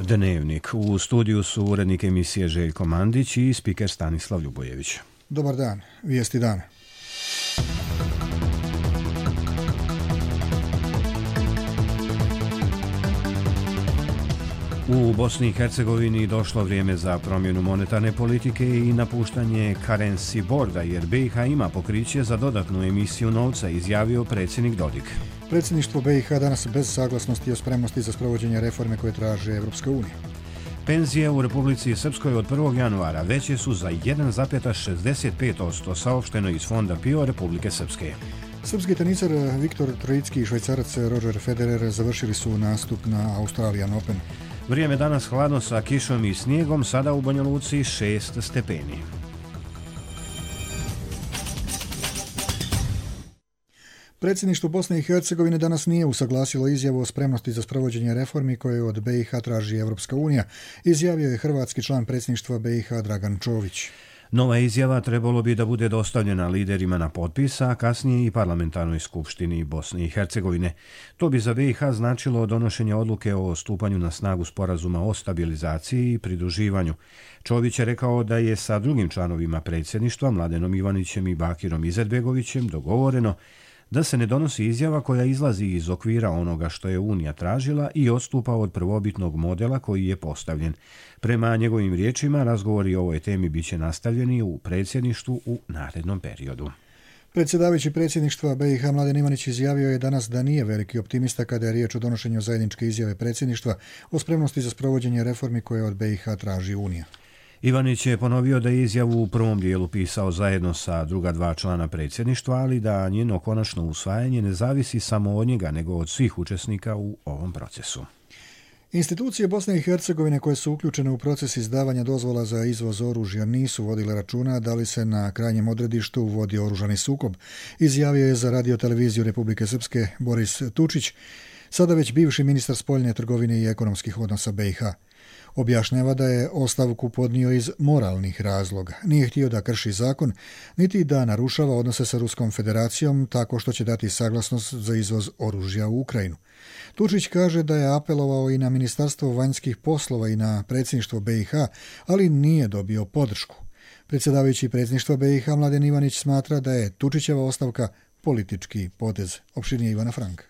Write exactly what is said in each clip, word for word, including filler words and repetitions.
Dnevnik. U studiju su urednik emisije Željko Mandić i spiker Stanislav Ljubojević. Dobar dan, vijesti dana. U Bosni i Hercegovini došlo vrijeme za promjenu monetarne politike i napuštanje currency boarda, jer B i H ima pokriće za dodatnu emisiju novca, izjavio predsjednik Dodik. Predsjedništvo B i H danas bez saglasnosti o spremnosti za sprovođenje reforme koje traže Evropska unija. Penzije u Republici Srpskoj od prvog januara veće su za jedan zarez šezdeset pet posto, saopšteno iz Fonda P I O Republike Srpske. Srpski teniser Viktor Trojicki i Švajcarac Roger Federer završili su nastup na Australian Open. Vrijeme danas hladno sa kišom i snijegom, sada u Banja Luci šest stepeni. Predsjedništvo Bosne i Hercegovine danas nije usaglasilo izjavu o spremnosti za sprovođenje reformi koje od B i H traži Evropska unija, izjavio je hrvatski član predsjedništva B i H Dragan Čović. Nova izjava trebalo bi da bude dostavljena liderima na potpis, a kasnije i parlamentarnoj skupštini Bosne i Hercegovine. To bi za B i H značilo donošenje odluke o stupanju na snagu sporazuma o stabilizaciji i pridruživanju. Čović je rekao da je sa drugim članovima predsjedništva, Mladenom Ivanićem i Bakirom Izetbegovićem, dogovoreno da se ne donosi izjava koja izlazi iz okvira onoga što je Unija tražila i odstupa od prvobitnog modela koji je postavljen. Prema njegovim riječima, razgovori o ovoj temi biće nastavljeni u predsjedništvu u narednom periodu. Predsjedavajući predsjedništva B i H Mladen Ivanić izjavio je danas da nije veliki optimista kada je riječ o donošenju zajedničke izjave predsjedništva o spremnosti za sprovođenje reformi koje od B i H traži Unija. Ivanić je ponovio da je izjavu u prvom dijelu pisao zajedno sa druga dva člana predsjedništva, ali da njeno konačno usvajanje ne zavisi samo od njega, nego od svih učesnika u ovom procesu. Institucije Bosne i Hercegovine koje su uključene u proces izdavanja dozvola za izvoz oružja nisu vodile računa da li se na krajnjem odredištu vodi oružani sukob, izjavio je za radioteleviziju Republike Srpske Boris Tučić, sada već bivši ministar spoljne trgovine i ekonomskih odnosa B i H. Objašnjava da je ostavku podnio iz moralnih razloga. Nije htio da krši zakon, niti da narušava odnose sa Ruskom federacijom tako što će dati saglasnost za izvoz oružja u Ukrajinu. Tučić kaže da je apelovao i na Ministarstvo vanjskih poslova i na predsjedništvo B i H, ali nije dobio podršku. Predsjedavajući predsjedništva B i H Mladen Ivanić smatra da je Tučićeva ostavka politički potez. Opširnije Ivana Frank.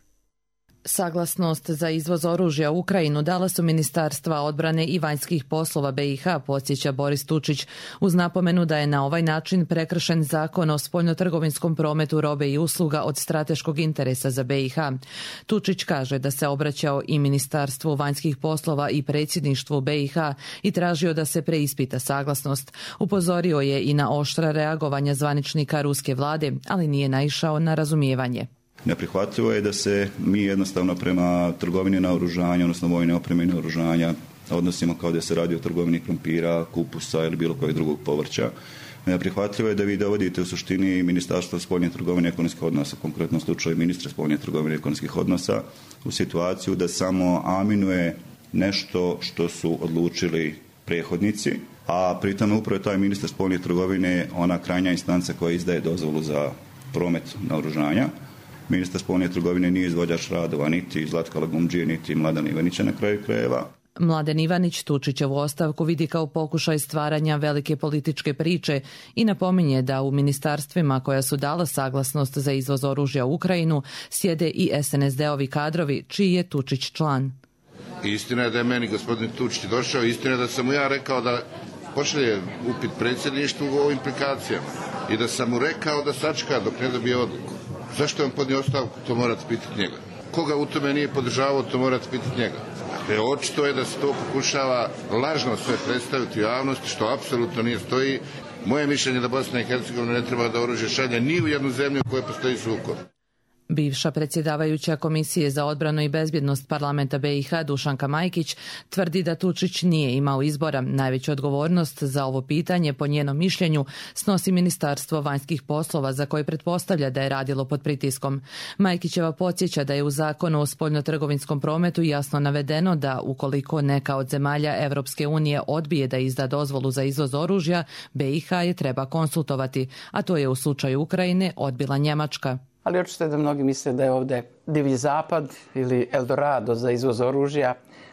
Saglasnost za izvoz oružja u Ukrajinu dala su Ministarstva odbrane i vanjskih poslova B i H, podsjeća Boris Tučić, uz napomenu da je na ovaj način prekršen zakon o spoljnotrgovinskom prometu robe i usluga od strateškog interesa za B i H. Tučić kaže da se obraćao i Ministarstvu vanjskih poslova i predsjedništvu B i H i tražio da se preispita saglasnost. Upozorio je i na oštra reagovanja zvaničnika ruske vlade, ali nije naišao na razumijevanje. Neprihvatljivo je da se mi jednostavno prema trgovini naoružanja, odnosno vojne opreme i naoružanja, odnosimo kao da se radi o trgovini krompira, kupusa ili bilo kojeg drugog povrća. Neprihvatljivo je da vi dovodite u suštini Ministarstvo spoljne trgovine i ekonomskih odnosa, u konkretnom slučaju ministra spoljne trgovine i ekonomskih odnosa, u situaciju da samo aminuje nešto što su odlučili prethodnici, a pritom upravo taj ministar spoljne trgovine ona krajnja instanca koja izdaje dozvolu za promet naoružanja. Ministar spoljne trgovine nije izvođač radova niti Zlatka Lagumdžije, niti Mladena Ivanića na kraju krajeva. Mladen Ivanić Tučićevu ostavku vidi kao pokušaj stvaranja velike političke priče i napominje da u ministarstvima koja su dala saglasnost za izvoz oružja u Ukrajinu sjede i es en es de-ovi kadrovi, čiji je Tučić član. Istina je da je meni gospodin Tučić došao, istina je da sam mu ja rekao da pošalje upit predsjedništvu o implikacijama i da sam mu rekao da sačka dok ne dobije odluku. Zašto je on podnio ostavku, to morate pitati njega. Koga u tome nije podržavao, to morate pitati njega. Dakle, očito je da se to pokušava lažno sve predstaviti u javnosti, što apsolutno nije stoji. Moje mišljenje je da Bosna i Hercegovina ne treba da oružje šalje ni u jednu zemlju u kojoj postoji sukob. Bivša predsjedavajuća Komisije za odbranu i bezbjednost parlamenta B i H Dušanka Majkić tvrdi da Tučić nije imao izbora. Najveću odgovornost za ovo pitanje, po njenom mišljenju, snosi Ministarstvo vanjskih poslova, za koje pretpostavlja da je radilo pod pritiskom. Majkićeva podsjeća da je u zakonu o spoljnotrgovinskom prometu jasno navedeno da ukoliko neka od zemalja Evropske unije odbije da izda dozvolu za izvoz oružja, B i H je treba konsultovati, a to je u slučaju Ukrajine odbila Njemačka. Ali očito je da mnogi misle da je ovdje divlji zapad ili Eldorado za izvoz oružja.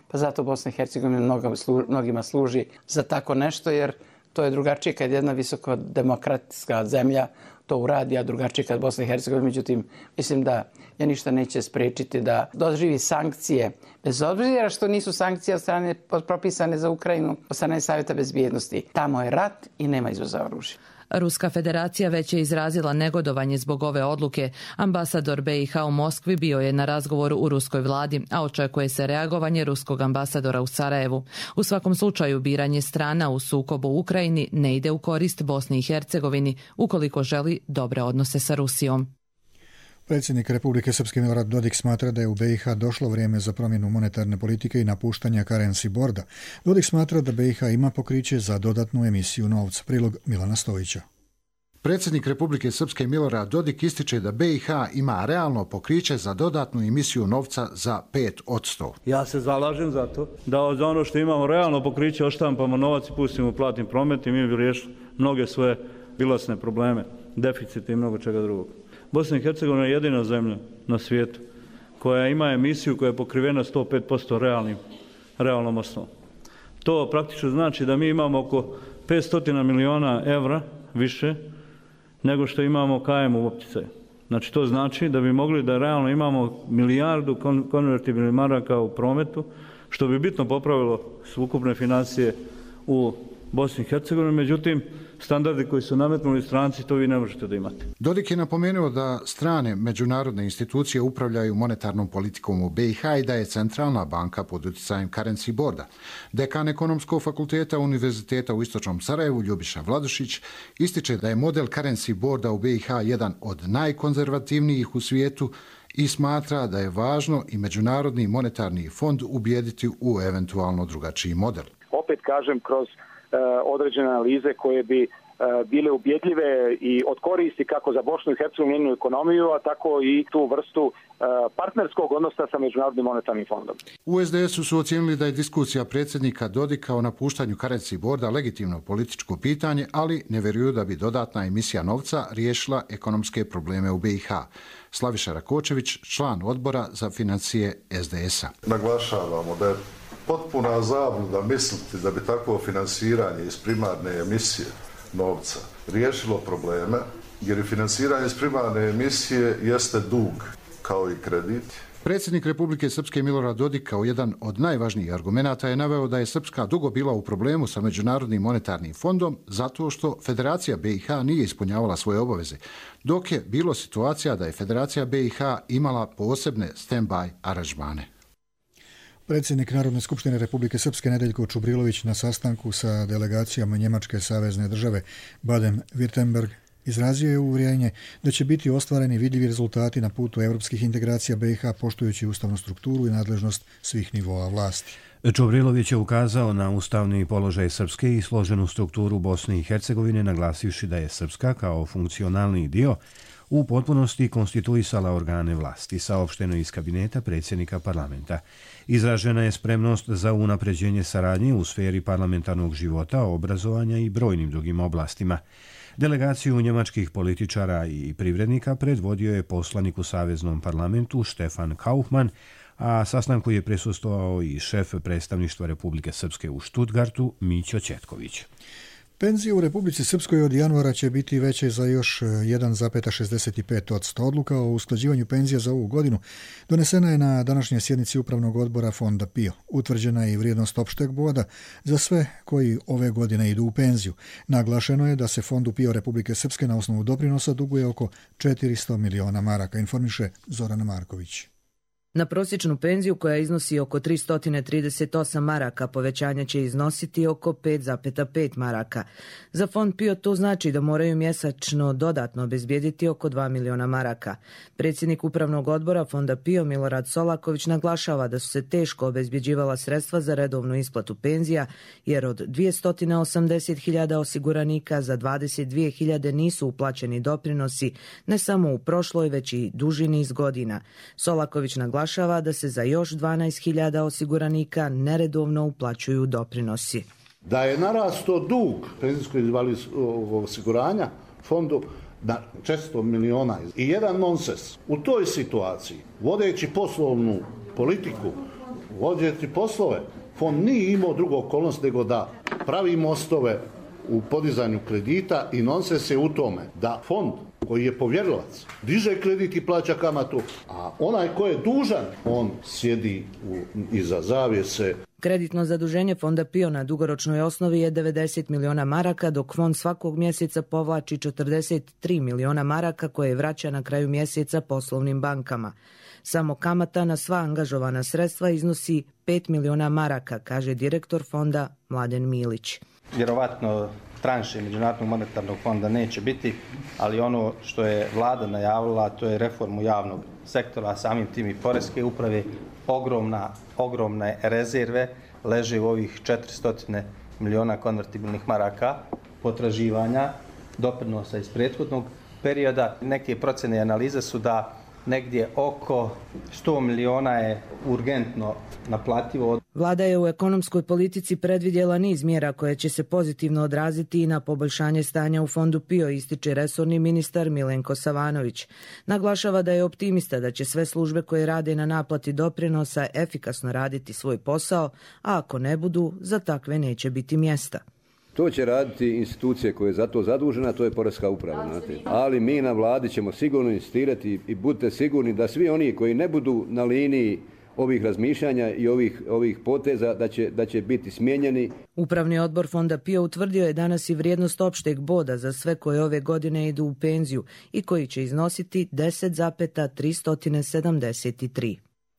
Pa zato Bosna i Hercegovina mnogima služi za tako nešto, jer to je drugačije kad jedna visoko demokratska zemlja to uradi, a drugačije kad Bosna i Hercegovina. Međutim, mislim da je ništa neće spriječiti da doživi sankcije, bez obzira što nisu sankcije od strane propisane za Ukrajinu, od strane Savjeta bezbjednosti. Tamo je rat i nema izvoza oružja. Ruska federacija već je izrazila negodovanje zbog ove odluke. Ambasador B i H u Moskvi bio je na razgovoru u ruskoj vladi, a očekuje se reagovanje ruskog ambasadora u Sarajevu. U svakom slučaju biranje strana u sukobu u Ukrajini ne ide u korist Bosni i Hercegovini ukoliko želi dobre odnose sa Rusijom. Predsjednik Republike Srpske Milorad Dodik smatra da je u B i H došlo vrijeme za promjenu monetarne politike i napuštanja currency boarda. Dodik smatra da B i H ima pokriće za dodatnu emisiju novca. Prilog Milana Stojića. Predsjednik Republike Srpske Milorad Dodik ističe da B i H ima realno pokriće za dodatnu emisiju novca za pet posto. Ja se zalažem za to da za ono što imamo realno pokriće oštampamo novac i pustimo u platni promet i mi bi riješili mnoge svoje bilasne probleme, deficite i mnogo čega drugog. Bosna i Hercegovina je jedina zemlja na svijetu koja ima emisiju koja je pokrivena sto pet posto realnim, realnom osnovom. To praktično znači da mi imamo oko petsto miliona evra više nego što imamo K M u opticaju. Znači to znači da bi mogli da realno imamo milijardu konvertibilnih maraka u prometu, što bi bitno popravilo ukupne financije u Bosni i Hercegovini, međutim, standardi koji su nametnuli stranci, to vi ne možete da imate. Dodik je napomenuo da strane međunarodne institucije upravljaju monetarnom politikom u B i H i da je centralna banka pod utjecajem currency boarda. Dekan Ekonomskog fakulteta Univerziteta u Istočnom Sarajevu, Ljubiša Vladušić, ističe da je model currency boarda u B i H jedan od najkonzervativnijih u svijetu i smatra da je važno i Međunarodni monetarni fond ubijediti u eventualno drugačiji model. Opet kažem, kroz određene analize koje bi bile ubjedljive i od koristi kako za Bosnu i Hercegovinu njenu ekonomiju, a tako i tu vrstu partnerskog odnosa sa Međunarodnim monetarnim fondom. U S D S-u su ocijenili da je diskusija predsjednika Dodika o napuštanju currency boarda legitimno političko pitanje, ali ne vjeruju da bi dodatna emisija novca riješila ekonomske probleme u B i H. Slaviša Rakočević, član odbora za financije S D S-a. Naglašavamo da je potpuna zabluda misliti da bi takvo finansiranje iz primarne emisije novca riješilo probleme, jer je finansiranje iz primarne emisije jeste dug kao i kredit. Predsjednik Republike Srpske Milorad Dodik kao jedan od najvažnijih argumenata je naveo da je Srpska dugo bila u problemu sa Međunarodnim monetarnim fondom zato što Federacija B i H nije ispunjavala svoje obaveze, dok je bilo situacija da je Federacija B i H imala posebne stand-by aranžmane. Predsjednik Narodne skupštine Republike Srpske Nedeljko Čubrilović na sastanku sa delegacijama Njemačke savezne države Baden-Württemberg izrazio je uvjerenje da će biti ostvareni vidljivi rezultati na putu evropskih integracija B i H poštujući ustavnu strukturu i nadležnost svih nivoa vlasti. Čubrilović je ukazao na ustavni položaj Srpske i složenu strukturu Bosne i Hercegovine, naglasivši da je Srpska kao funkcionalni dio u potpunosti konstituisala organe vlasti, saopšteno iz kabineta predsjednika parlamenta. Izražena je spremnost za unapređenje saradnje u sferi parlamentarnog života, obrazovanja i brojnim drugim oblastima. Delegaciju njemačkih političara i privrednika predvodio je poslanik u Saveznom parlamentu Stefan Kaufmann, a sastanku je prisustvovao i šef predstavništva Republike Srpske u Stuttgartu Mićo Ćetković. Penzije u Republici Srpskoj od januara će biti veće za još jedan zarez šezdeset pet posto. Odluka o usklađivanju penzija za ovu godinu donesena je na današnjoj sjednici Upravnog odbora Fonda P I O. Utvrđena je i vrijednost opšteg boda za sve koji ove godine idu u penziju. Naglašeno je da se Fondu P I O Republike Srpske na osnovu doprinosa duguje oko četiristo miliona maraka, informiše Zorana Marković. Na prosječnu penziju koja iznosi oko tristo trideset osam maraka povećanje će iznositi oko pet zarez pet maraka. Za fond P I O to znači da moraju mjesečno dodatno obezbijediti oko dva miliona maraka. Predsjednik Upravnog odbora Fonda P I O Milorad Solaković naglašava da su se teško obezbjeđivala sredstva za redovnu isplatu penzija, jer od dvjesto osamdeset hiljada osiguranika za dvadeset dvije hiljade nisu uplaćeni doprinosi ne samo u prošloj, već i duži niz godina. Solaković naglašava da se za još dvanaest hiljada osiguranika neredovno uplaćuju doprinosi. Da je narastao dug penzijskog invalidskog osiguranja fondu na četiristo miliona i jedan nonsens. U toj situaciji, vodeći poslovnu politiku vođeti poslove. Fond nije imao drugu okolnost nego da pravi mostove u podizanju kredita i nonsens je u tome da fond koji je povjerilac diže kredit i plaća kamatu, a onaj ko je dužan, on sjedi u, iza zavjese. Kreditno zaduženje fonda P I O na dugoročnoj osnovi je devedeset miliona maraka, dok fond svakog mjeseca povlači četrdeset tri miliona maraka koje vraća na kraju mjeseca poslovnim bankama. Samo kamata na sva angažovana sredstva iznosi pet miliona maraka, kaže direktor fonda Mladen Milić. Vjerovatno tranše Međunarodnog monetarnog fonda neće biti, ali ono što je vlada najavila, to je reformu javnog sektora, a samim tim i poreske uprave, ogromna, ogromne rezerve leže u ovih četiristo miliona konvertibilnih maraka potraživanja doprinosa iz prethodnog perioda. Neke procjene i analize su da negdje oko sto miliona je urgentno naplativo. Vlada je u ekonomskoj politici predvidjela niz mjera koje će se pozitivno odraziti i na poboljšanje stanja u fondu P I O, ističe resorni ministar Milenko Savanović. Naglašava da je optimista da će sve službe koje rade na naplati doprinosa efikasno raditi svoj posao, a ako ne budu, za takve neće biti mjesta. To će raditi institucije koje je za to zadužena, to je poreska uprava. Znate. Ali mi na vladi ćemo sigurno insistirati i budite sigurni da svi oni koji ne budu na liniji ovih razmišljanja i ovih, ovih poteza da će, da će biti smijenjeni. Upravni odbor fonda P I O utvrdio je danas i vrijednost opšteg boda za sve koje ove godine idu u penziju i koji će iznositi deset zarez tristo sedamdeset tri.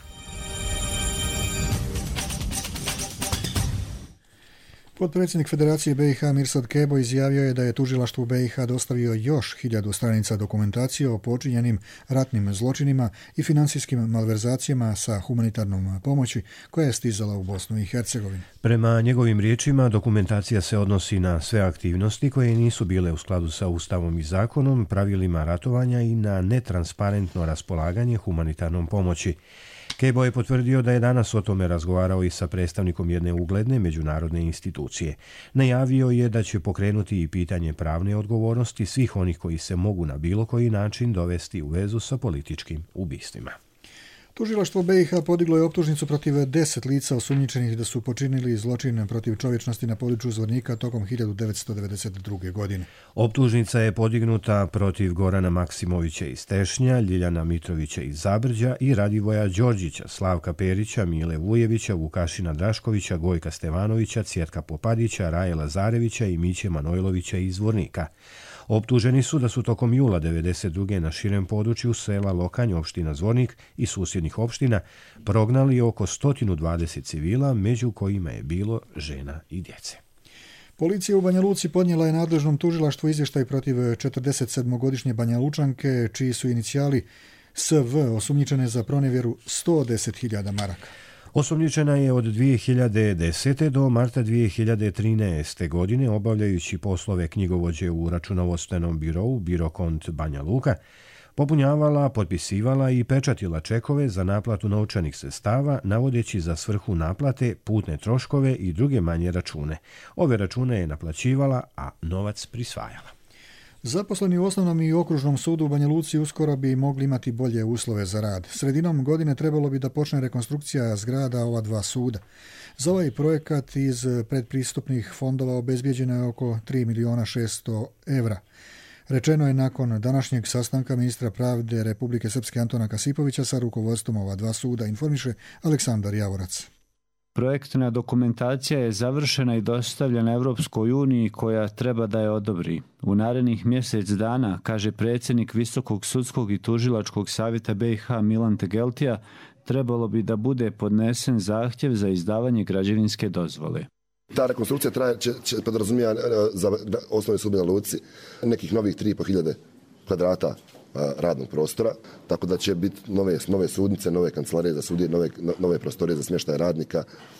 Potpredsjednik Federacije B i H Mirsad Kebo izjavio je da je tužilaštvu B i H dostavio još hiljadu stranica dokumentacije o počinjenim ratnim zločinima i financijskim malverzacijama sa humanitarnom pomoći koja je stizala u Bosnu i Hercegovinu. Prema njegovim riječima, dokumentacija se odnosi na sve aktivnosti koje nisu bile u skladu sa Ustavom i zakonom, pravilima ratovanja i na netransparentno raspolaganje humanitarnom pomoći. Kebo je potvrdio da je danas o tome razgovarao i sa predstavnikom jedne ugledne međunarodne institucije. Najavio je da će pokrenuti i pitanje pravne odgovornosti svih onih koji se mogu na bilo koji način dovesti u vezu sa političkim ubistvima. Tužilaštvo B i H podiglo je optužnicu protiv deset lica osumnjičenih da su počinili zločin protiv čovječnosti na području Zvornika tokom hiljadu devetsto devedeset druge. godine. Optužnica je podignuta protiv Gorana Maksimovića iz Tešnja, Ljiljana Mitrovića iz Zabrđa i Radivoja Đorđića, Slavka Perića, Mile Vujevića, Vukašina Draškovića, Gojka Stevanovića, Cjetka Popadića, Raje Lazarevića i Miće Manojlovića iz Zvornika. Optuženi su da su tokom jula devedeset druge na širem području sela Lokanj, opština Zvornik i susjednih opština prognali oko sto dvadeset civila, među kojima je bilo žena i djece. Policija u Banja Luci podnijela je nadležnom tužilaštvu izvještaj protiv četrdesetsedmogodišnje Banja Lučanke, čiji su inicijali S V osumnjičene za pronevjeru sto deset hiljada maraka. Osumnjičena je od dvije hiljade desete. do marta dvije hiljade trinaeste. godine obavljajući poslove knjigovođe u računovodstvenom birovu Birokont Banja Luka, popunjavala, potpisivala i pečatila čekove za naplatu novčanih sredstava, navodeći za svrhu naplate putne troškove i druge manje račune. Ove račune je naplaćivala, a novac prisvajala. Zaposleni u osnovnom i okružnom sudu u Banja Luci uskoro bi mogli imati bolje uslove za rad. Sredinom godine trebalo bi da počne rekonstrukcija zgrada ova dva suda. Za ovaj projekat iz predpristupnih fondova obezbijeđeno je oko tri miliona šesto evra. Rečeno je nakon današnjeg sastanka ministra pravde Republike Srpske Antona Kasipovića sa rukovodstvom ova dva suda, informiše Aleksandar Javorac. Projektna dokumentacija je završena i dostavljena Evropskoj uniji koja treba da je odobri. U narednih mjesec dana, kaže predsjednik Visokog sudskog i tužilačkog savjeta B i H Milan Tegeltija, trebalo bi da bude podnesen zahtjev za izdavanje građevinske dozvole. Ta rekonstrukcija traje, će, će podrazumija za osnovne sud u Banja Luci nekih novih tri i pol hiljade kvadrata radnog prostora, tako da će biti nove, nove sudnice, nove kancelarije za sudije, nove, nove prostorije za smještaj radnika,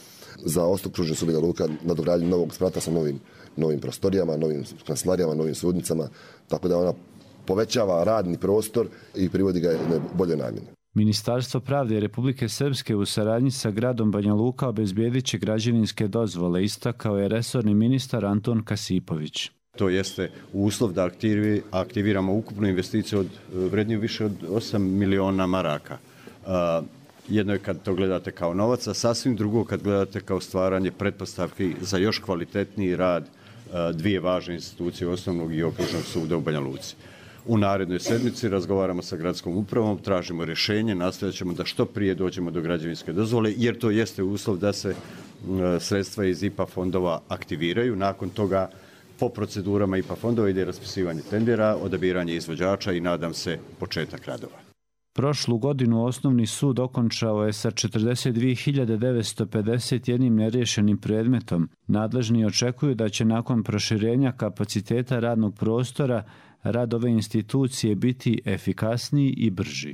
za okružni sud Banja Luka, nadogradnju novog sprata sa novim, novim prostorijama, novim kancelarijama, novim sudnicama, tako da ona povećava radni prostor i privodi ga na bolje namjene. Ministarstvo pravde Republike Srpske u saradnji sa gradom Banja Luka obezbijedit će građevinske dozvole, istakao je resorni ministar Anton Kasipović. To jeste uslov da aktivi, aktiviramo ukupnu investiciju od vredniju više od osam miliona maraka. Jedno je kad to gledate kao novac, a sasvim drugo kad gledate kao stvaranje pretpostavki za još kvalitetniji rad dvije važne institucije osnovnog i okružnog suda u Banja Luci. U narednoj sedmici razgovaramo sa gradskom upravom, tražimo rješenje, nastojat ćemo da što prije dođemo do građevinske dozvole, jer to jeste uslov da se sredstva iz I P A fondova aktiviraju. Nakon toga po procedurama I P A fondova ide raspisivanje tendera, odabiranje izvođača i nadam se početak radova. Prošlu godinu osnovni sud okončao je sa četrdeset dvije hiljade devetsto pedeset jedan neriješenim predmetom. Nadležni očekuju da će nakon proširenja kapaciteta radnog prostora rad ove institucije biti efikasniji i brži.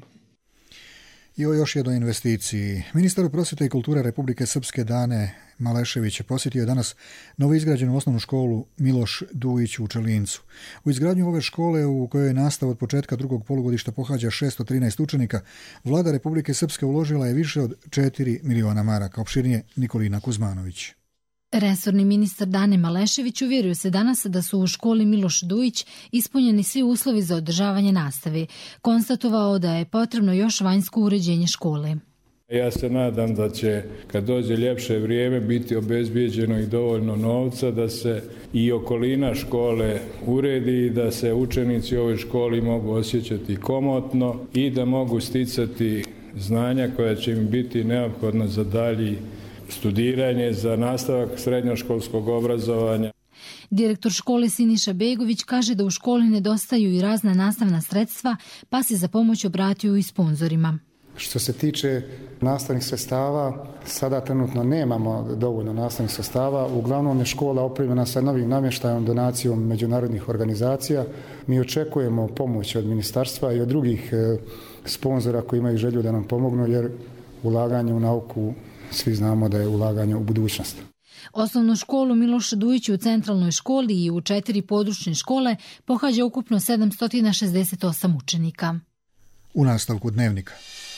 I o još jednoj investiciji. Ministar prosvjete i kulture Republike Srpske Dane Malešević posjetio je danas novoizgrađenu osnovnu školu Miloš Dujić u Čelincu. U izgradnju ove škole, u kojoj je nastava od početka drugog polugodišta pohađa šesto trinaest učenika, vlada Republike Srpske uložila je više od četiri miliona maraka. Opširnije Nikolina Kuzmanović. Resorni ministar Dane Malešević uvjerio se danas da su u školi Miloš Dujić ispunjeni svi uslovi za održavanje nastave. Konstatovao da je potrebno još vanjsko uređenje škole. Ja se nadam da će, kad dođe ljepše vrijeme, biti obezbijeđeno i dovoljno novca da se i okolina škole uredi, da se učenici u ovoj školi mogu osjećati komotno i da mogu sticati znanja koja će im biti neophodna za dalji studiranje, za nastavak srednjoškolskog obrazovanja. Direktor škole Siniša Begović kaže da u školi nedostaju i razna nastavna sredstva, pa se za pomoć obratio i sponzorima. Što se tiče nastavnih sredstava, sada trenutno nemamo dovoljno nastavnih sredstava. Uglavnom je škola opremljena sa novim namještajom, donacijom međunarodnih organizacija. Mi očekujemo pomoć od ministarstva i od drugih sponzora koji imaju želju da nam pomognu, jer ulaganje u nauku, svi znamo da je ulaganje u budućnost. Osnovnu školu Miloš Dujić u centralnoj školi i u četiri područne škole pohađa ukupno sedamsto šezdeset osam učenika. U nastavku dnevnika.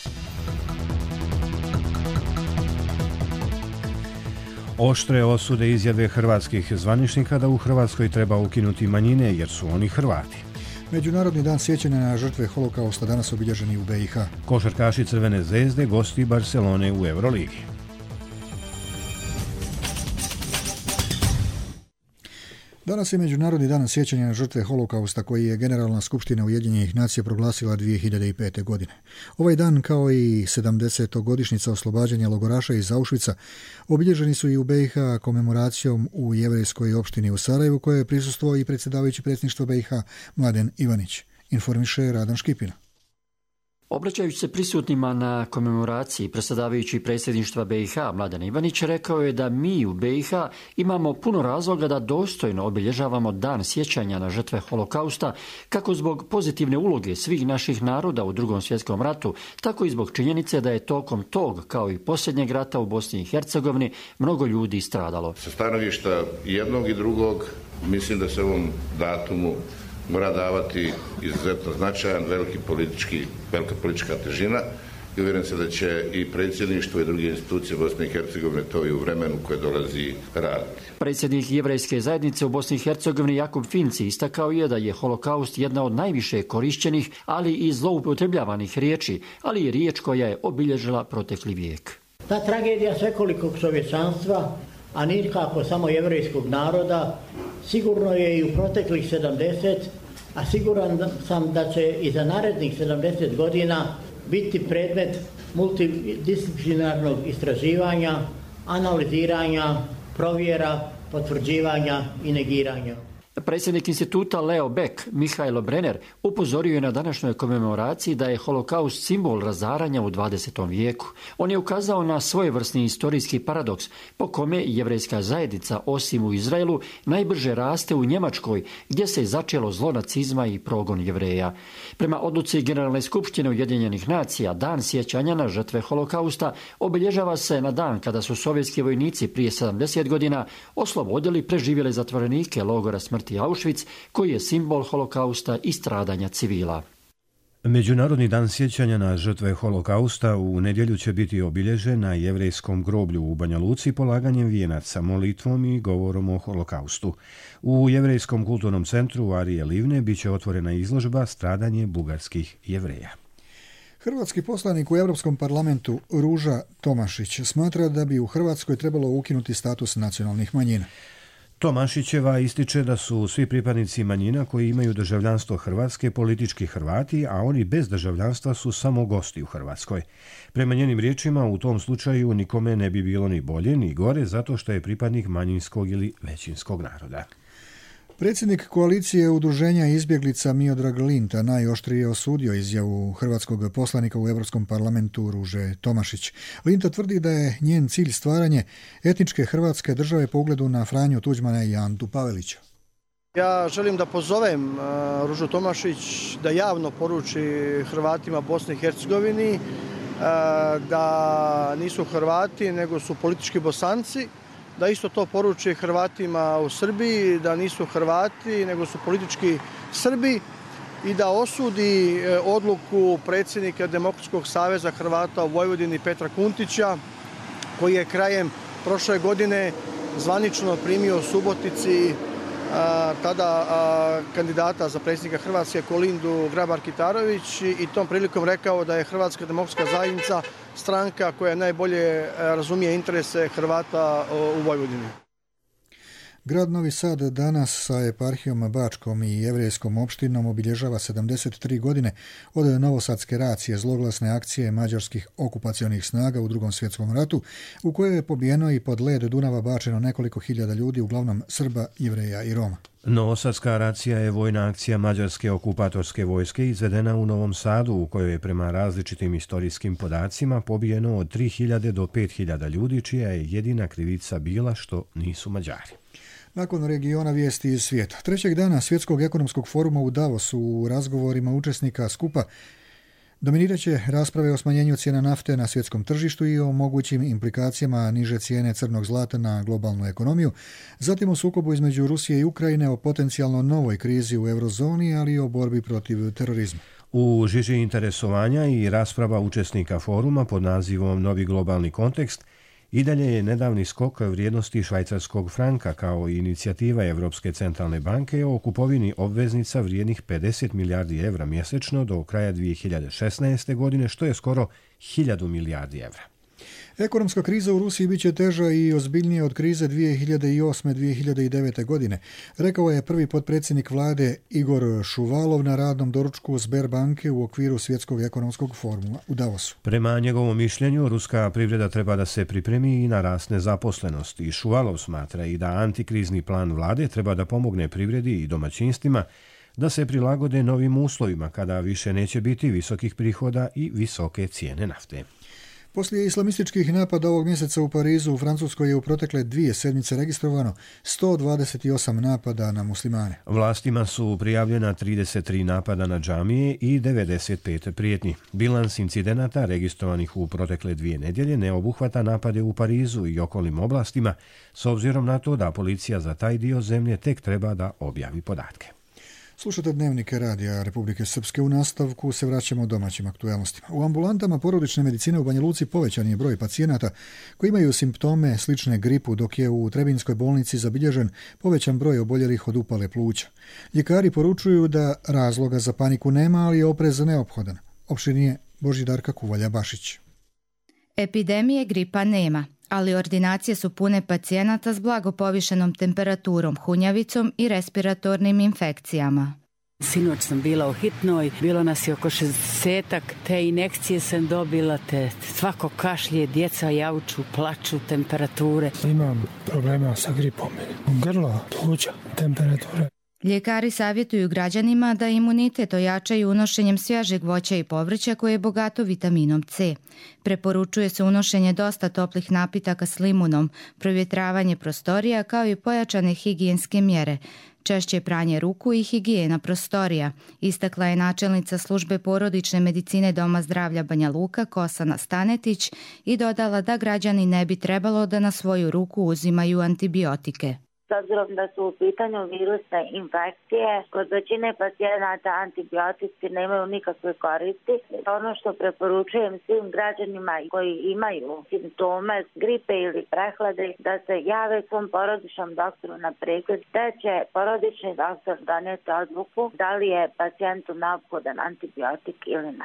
Oštre osude izjave hrvatskih zvaničnika da u Hrvatskoj treba ukinuti manjine jer su oni Hrvati. Međunarodni dan sjećanja na žrtve holokausta danas obilježeni u B i H. Košarkaši Crvene zvezde gosti Barcelone u Euroligi. Danas je Međunarodni dan sjećanja na žrtve holokausta koji je Generalna skupština Ujedinjenih nacija proglasila dvije hiljade pete. godine. Ovaj dan, kao i sedamdesetogodišnjica oslobađanja logoraša iz Auschwitza, obilježeni su i u B i H komemoracijom u jevrejskoj opštini u Sarajevu, koje je prisustvovao i predsjedavajući predsjedništva B i H Mladen Ivanić. Informiše Radan Škipina. Obraćajući se prisutnima na komemoraciji, predsjedavajući predsjedništva B i H Mladen Ivanić rekao je da mi u B i H imamo puno razloga da dostojno obilježavamo dan sjećanja na žrtve holokausta, kako zbog pozitivne uloge svih naših naroda u Drugom svjetskom ratu, tako i zbog činjenice da je tokom tog, kao i posljednjeg rata u Bosni i Hercegovini, mnogo ljudi stradalo. Sa stanovišta jednog i drugog, mislim da se ovom datumu mora davati izuzetno značajan, veliki politički, velika politička težina i uvjeren se da će i predsjedništvo i druge institucije Bosne i Hercegovine to i u vremenu koje dolazi raditi. Predsjednik jevrejske zajednice u Bosni i Hercegovini Jakub Finci istakao je da je holokaust jedna od najviše korišćenih, ali i zloupotrebljavanih riječi, ali i riječ koja je obilježila protekli vijek. Ta tragedija svekolikog čovječanstva, a nikako samo jevrejskog naroda, sigurno je i u proteklih sedamdeset, a siguran sam da će i za narednih sedamdeset godina biti predmet multidisciplinarnog istraživanja, analiziranja, provjera, potvrđivanja i negiranja. Predsjednik instituta Leo Beck, Mihajlo Brenner, upozorio je na današnjoj komemoraciji da je holokaust simbol razaranja u dvadesetom vijeku. On je ukazao na svojevrsni istorijski paradoks po kome jevrejska zajednica, osim u Izraelu, najbrže raste u Njemačkoj, gdje se začelo zlo nacizma i progon Jevreja. Prema odluci Generalne skupštine Ujedinjenih nacija, dan sjećanja na žrtve holokausta obilježava se na dan kada su sovjetski vojnici prije sedamdeset godina oslobodili preživjele zatvorenike logora smrti Auschwitz, koji je simbol holokausta i stradanja civila. Međunarodni dan sjećanja na žrtve holokausta u nedjelju će biti obilježen na jevrejskom groblju u Banja Luci polaganjem vijenaca, molitvom i govorom o holokaustu. U Jevrejskom kulturnom centru Arije Livne bit će otvorena izložba Stradanje bugarskih Jevreja. Hrvatski poslanik u Europskom parlamentu Ruža Tomašić smatra da bi u Hrvatskoj trebalo ukinuti status nacionalnih manjina. Tomašićeva ističe da su svi pripadnici manjina koji imaju državljanstvo Hrvatske politički Hrvati, a oni bez državljanstva su samo gosti u Hrvatskoj. Prema njenim riječima, u tom slučaju nikome ne bi bilo ni bolje ni gore zato što je pripadnik manjinskog ili većinskog naroda. Predsjednik koalicije udruženja izbjeglica Miodrag Linta najoštrije osudio izjavu hrvatskog poslanika u Europskom parlamentu Ruže Tomašić. Linta tvrdi da je njen cilj stvaranje etničke hrvatske države po ugledu na Franju Tuđmana i Antu Pavelića. Ja želim da pozovem uh, Ružu Tomašić da javno poruči Hrvatima Bosne i Hercegovini uh, da nisu Hrvati nego su politički Bosanci, da isto to poruči Hrvatima u Srbiji, da nisu Hrvati nego su politički Srbi i da osudi odluku predsjednika Demokratskog saveza Hrvata u Vojvodini Petra Kuntića, koji je krajem prošle godine zvanično primio u Subotici a, tada a, kandidata za predsjednika Hrvatske Kolindu Grabar-Kitarović i tom prilikom rekao da je Hrvatska demokratska zajednica stranka koja najbolje razumije interese Hrvata u Vojvodini. Grad Novi Sad danas sa eparhijom Bačkom i jevrejskom opštinom obilježava sedamdeset tri godine od novosadske racije, zloglasne akcije mađarskih okupacionih snaga u Drugom svjetskom ratu, u kojoj je pobijeno i pod led Dunava bačeno nekoliko hiljada ljudi, uglavnom Srba, Jevreja i Roma. Novosadska racija je vojna akcija mađarske okupatorske vojske izvedena u Novom Sadu, u kojoj je prema različitim istorijskim podacima pobijeno od tri hiljade do pet hiljada ljudi, čija je jedina krivica bila što nisu Mađari. Nakon regiona vijesti iz svijeta. Trećeg dana Svjetskog ekonomskog foruma u Davosu u razgovorima učesnika skupa dominirat će rasprave o smanjenju cijena nafte na svjetskom tržištu i o mogućim implikacijama niže cijene crnog zlata na globalnu ekonomiju, zatim o sukobu između Rusije i Ukrajine, o potencijalno novoj krizi u eurozoni, ali i o borbi protiv terorizma. U žiži interesovanja i rasprava učesnika foruma pod nazivom Novi globalni kontekst i dalje je nedavni skok vrijednosti švajcarskog franka kao i inicijativa Europske centralne banke o kupovini obveznica vrijednih pedeset milijardi evra mjesečno do kraja dvije hiljade šesnaeste. godine, što je skoro hiljadu milijardi evra. Ekonomska kriza u Rusiji bit će teža i ozbiljnija od krize dvije hiljade osme. dvije hiljade devete. godine, rekao je prvi potpredsjednik vlade Igor Šuvalov na radnom doručku Sberbanke u okviru Svjetskog ekonomskog foruma u Davosu. Prema njegovom mišljenju, ruska privreda treba da se pripremi i na rast nezaposlenosti. Šuvalov smatra i da antikrizni plan vlade treba da pomogne privredi i domaćinstvima da se prilagode novim uslovima kada više neće biti visokih prihoda i visoke cijene nafte. Poslije islamističkih napada ovog mjeseca u Parizu, u Francuskoj je u protekle dvije sedmice registrovano sto dvadeset osam napada na muslimane. Vlastima su prijavljena trideset tri napada na džamije i devedeset pet prijetnji. Bilans incidenata registrovanih u protekle dvije nedjelje ne obuhvata napade u Parizu i okolnim oblastima, s obzirom na to da policija za taj dio zemlje tek treba da objavi podatke. Slušate Dnevnike Radija Republike Srpske. U nastavku se vraćamo domaćim aktualnostima. U ambulantama porodične medicine u Banja Luci povećan je broj pacijenata koji imaju simptome slične gripu, dok je u Trebinjskoj bolnici zabilježen povećan broj oboljelih od upale pluća. Ljekari poručuju da razloga za paniku nema, ali je oprez neophodan. Opširnije Božidarka Kuvalja-Bašić. Epidemije gripa nema, ali ordinacije su pune pacijenata s blago povišenom temperaturom, hunjavicom i respiratornim infekcijama. Sinoć sam bila u hitnoj, bilo nas je oko šezdesetak, te injekcije sam dobila, te svako kašlje, djeca jauču, plaču, temperature. Imam problema sa gripom, grlo, pluća, temperature. Ljekari savjetuju građanima da imunitet ojačaju unošenjem svježeg voća i povrća koje je bogato vitaminom C. Preporučuje se unošenje dosta toplih napitaka s limunom, provjetravanje prostorija kao i pojačane higijenske mjere, češće pranje ruku i higijena prostorija, istakla je načelnica službe porodične medicine Doma zdravlja Banja Luka Kosana Stanetić i dodala da građani ne bi trebalo da na svoju ruku uzimaju antibiotike. S obzirom da su u pitanju virusne infekcije, kod većine pacijenata antibiotici nemaju nikakve koristi. Ono što preporučujem svim građanima koji imaju simptome gripe ili prehlade da se jave svom porodičnom doktoru na pregled, te će porodični doktor donijeti odluku da li je pacijentu neophodan antibiotik ili ne.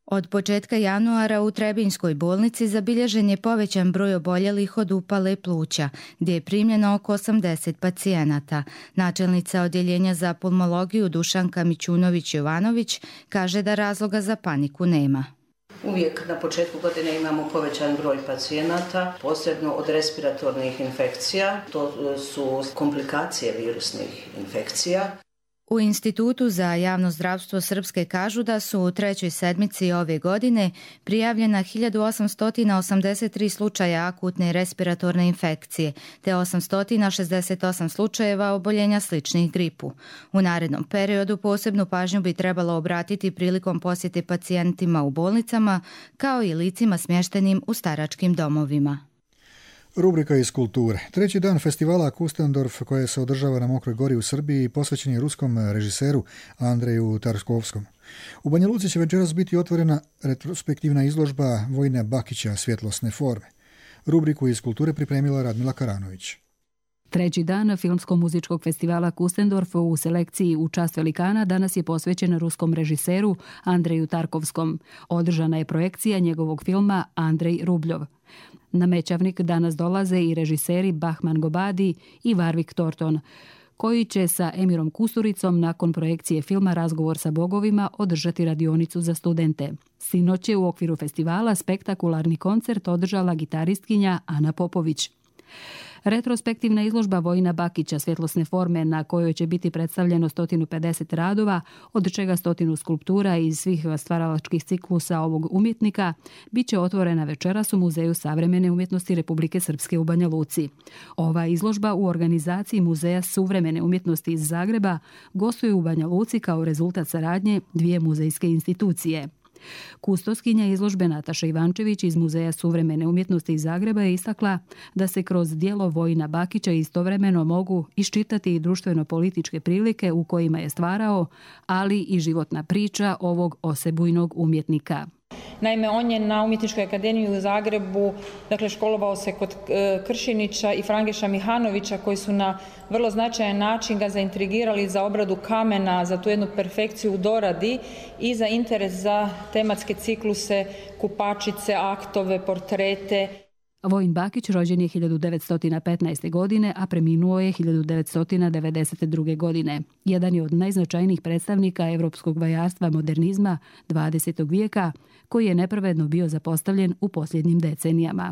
Od početka januara u Trebinjskoj bolnici zabilježen je povećan broj oboljelih od upale pluća, gdje je primljeno oko osamdeset pacijenata. Načelnica odjeljenja za pulmologiju Dušanka Mićunović-Jovanović kaže da razloga za paniku nema. Uvijek na početku godine imamo povećan broj pacijenata, posebno od respiratornih infekcija. To su komplikacije virusnih infekcija. U Institutu za javno zdravstvo Srpske kažu da su u trećoj sedmici ove godine prijavljena hiljadu osamsto osamdeset tri slučaja akutne respiratorne infekcije, te osamsto šezdeset osam slučajeva oboljenja sličnih gripu. U narednom periodu posebnu pažnju bi trebalo obratiti prilikom posjete pacijentima u bolnicama, kao i licima smještenim u staračkim domovima. Rubrika iz kulture. Treći dan festivala Kustendorf koje se održava na Mokroj gori u Srbiji posvećen je ruskom režiseru Andreju Tarkovskom. U Banja Luci će večeras biti otvorena retrospektivna izložba Vojina Bakića svjetlosne forme. Rubriku iz kulture pripremila Radmila Karanović. Treći dan filmsko-muzičkog festivala Kustendorf u selekciji U čast velikana danas je posvećen ruskom režiseru Andreju Tarkovskom. Održana je projekcija njegovog filma Andrej Rubljov. Na Mećavnik danas dolaze i režiseri Bahman Gobadi i Warwick Thornton, koji će sa Emirom Kusturicom nakon projekcije filma Razgovor sa bogovima održati radionicu za studente. Sinoć je u okviru festivala spektakularni koncert održala gitaristkinja Ana Popović. Retrospektivna izložba Vojina Bakića svjetlosne forme na kojoj će biti predstavljeno sto pedeset radova, od čega stotinu skulptura iz svih stvaralačkih ciklusa ovog umjetnika, bit će otvorena večeras u Muzeju savremene umjetnosti Republike Srpske u Banja Luci. Ova izložba u organizaciji Muzeja suvremene umjetnosti iz Zagreba gostuje u Banja Luci kao rezultat saradnje dvije muzejske institucije. Kustoskinja izložbe Nataša Ivančević iz Muzeja suvremene umjetnosti iz Zagreba je istakla da se kroz djelo Vojina Bakića istovremeno mogu iščitati i društveno-političke prilike u kojima je stvarao, ali i životna priča ovog osebujnog umjetnika. Naime, on je na Umjetničkoj akademiji u Zagrebu, dakle, školovao se kod Kršinića i Frangeša Mihanovića, koji su na vrlo značajan način ga zaintrigirali za obradu kamena, za tu jednu perfekciju u doradi i za interes za tematske cikluse, kupačice, aktove, portrete. Vojin Bakić rođen je hiljadu devetsto petnaeste. godine, a preminuo je hiljadu devetsto devedeset druge. godine. Jedan je od najznačajnijih predstavnika evropskog vajarstva modernizma dvadesetog vijeka, koji je nepravedno bio zapostavljen u posljednjim decenijama.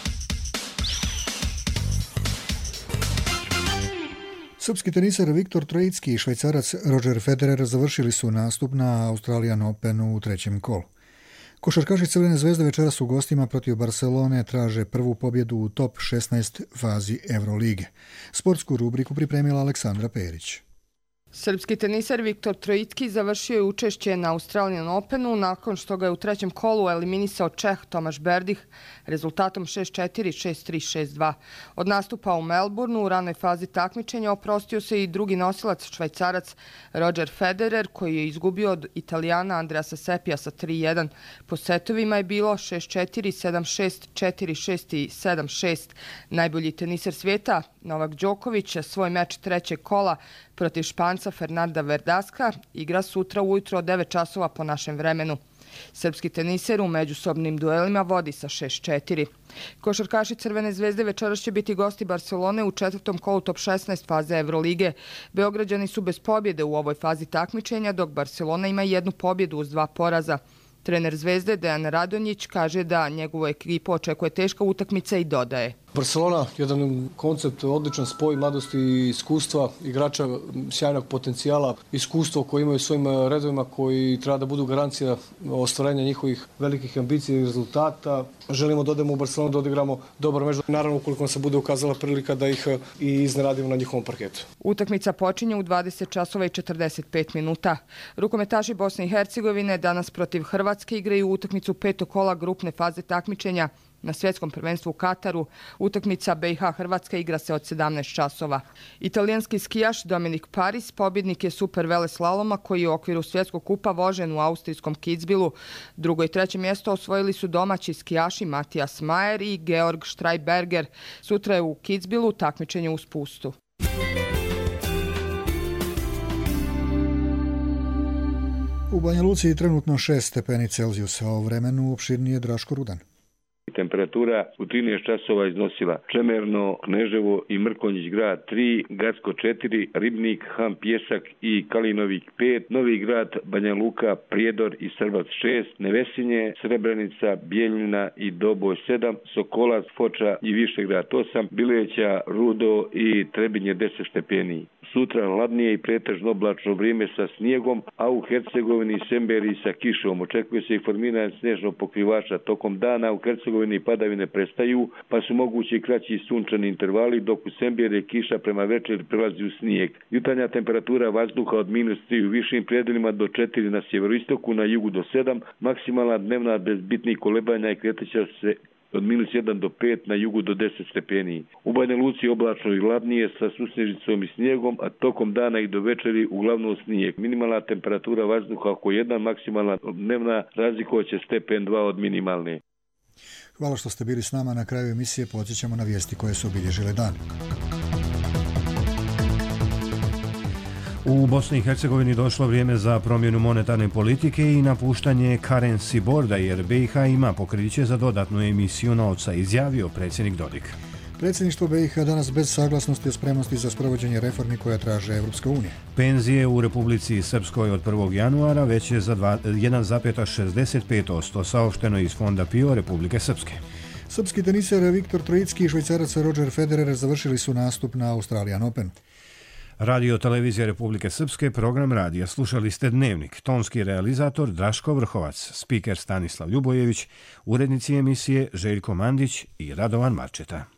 Srpski teniser Viktor Trojicki i švajcarac Roger Federer završili su nastup na Australian Openu u trećem kolu. Košarkaši Crvene zvezde večeras u gostima protiv Barcelone traže prvu pobjedu u top šesnaest fazi Eurolige. Sportsku rubriku pripremila Aleksandra Perić. Srpski teniser Viktor Trojicki završio je učešće na Australian Openu nakon što ga je u trećem kolu eliminisao Čeh Tomaš Berdih rezultatom šest četiri, šest tri, šest dva. Od nastupa u Melbourneu u ranoj fazi takmičenja oprostio se i drugi nosilac švajcarac Roger Federer, koji je izgubio od Italijana Andreasa Sepija sa tri jedan. Po setovima je bilo šest četiri, sedam šest, četiri šest i sedam šest. Najbolji teniser svijeta Novak Đoković svoj meč trećeg kola protiv Španca Fernanda Verdaska igra sutra ujutro od devet časova po našem vremenu. Srpski teniser u međusobnim duelima vodi sa šest četiri. Košarkaši Crvene zvezde večeras će biti gosti Barcelone u četvrtom kolu top šesnaest faze Evrolige. Beograđani su bez pobjede u ovoj fazi takmičenja, dok Barcelona ima jednu pobjedu uz dva poraza. Trener Zvezde Dejan Radonjić kaže da njegovu ekipu očekuje teška utakmica i dodaje: Barcelona, jedan koncept, odličan spoj mladosti i iskustva, igrača sjajnog potencijala, iskustvo koje imaju u svojim redovima, koji treba da budu garancija ostvarenja njihovih velikih ambicija i rezultata. Želimo da odemo u Barcelonu, da odigramo dobar meč, naravno ukoliko nam se bude ukazala prilika da ih i iznenadimo na njihovom parketu. Utakmica počinje u dvadeset časova i četrdeset pet minuta. Rukometaši Bosne i Hercegovine danas protiv Hrvatske igraju utakmicu petog kola grupne faze takmičenja na svjetskom prvenstvu u Kataru. Utakmica B i H Hrvatska igra se od sedamnaest časova. Italijanski skijaš Dominik Paris pobjednik je super veleslaloma koji je u okviru svjetskog kupa vožen u austrijskom Kitzbühelu. Drugo i treće mjesto osvojili su domaći skijaši Matijas Majer i Georg Streitberger. Sutra je u Kitzbühelu takmičenje u spustu. U Banja Luci je trenutno šest stepeni Celzijusa, a o vremenu opširnije Draško Rudan. Temperatura u trinaest časova iznosila Čemerno, Kneževo i Mrkonjić grad tri, Gacko četiri, Ribnik, Ham Pjesak i Kalinovik pet, Novi grad, Banja Luka, Prijedor i Srbac šest, Nevesinje, Srebrenica, Bijeljina i Doboj sedam, Sokolac, Foča i Višegrad osam, Bileća, Rudo i Trebinje deset stepeni. Sutra hladnije i pretežno oblačno vrijeme sa snijegom, a u Hercegovini i Semberi sa kišom. Očekuje se i formiranje snežnog pokrivača. Tokom dana u Hercegovini padavine prestaju, pa su mogući i kraći sunčani intervali, dok u Semberi kiša prema večeri prelazi u snijeg. Jutarnja temperatura vazduha od minus tri u višim predelima do četiri na sjeveroistoku, na jugu do sedam, maksimalna dnevna bez bitnih kolebanja i kreteća se od minus jedan do pet, na jugu do deset stepeni. U Banja Luci oblačno i hladnije sa susnežicom i snijegom, a tokom dana i do večeri uglavnom snijeg. Minimalna temperatura vazduha oko jedan, maksimalna dnevna razlikovaće stepen dva od minimalne. Hvala što ste bili s nama. Na kraju emisije podsjećamo na vijesti koje su obilježile dan. U Bosni i Hercegovini došlo vrijeme za promjenu monetarne politike i napuštanje currency boarda, jer B i H ima pokriće za dodatnu emisiju novca, izjavio predsjednik Dodik. Predsjedništvo B i H danas bez saglasnosti o spremnosti za sprovođenje reformi koja traže Evropska unija. Penzije u Republici Srpskoj od prvog januara već je za jedan zarez šezdeset pet posto, saopšteno iz Fonda P I O Republike Srpske. Srpski teniser Viktor Trojicki i švajcarac Roger Federer završili su nastup na Australian Open. Radio Televizija Republike Srpske, program radija. Slušali ste Dnevnik. Tonski realizator Draško Vrhovac, spiker Stanislav Ljubojević, urednici emisije Željko Mandić i Radovan Marčeta.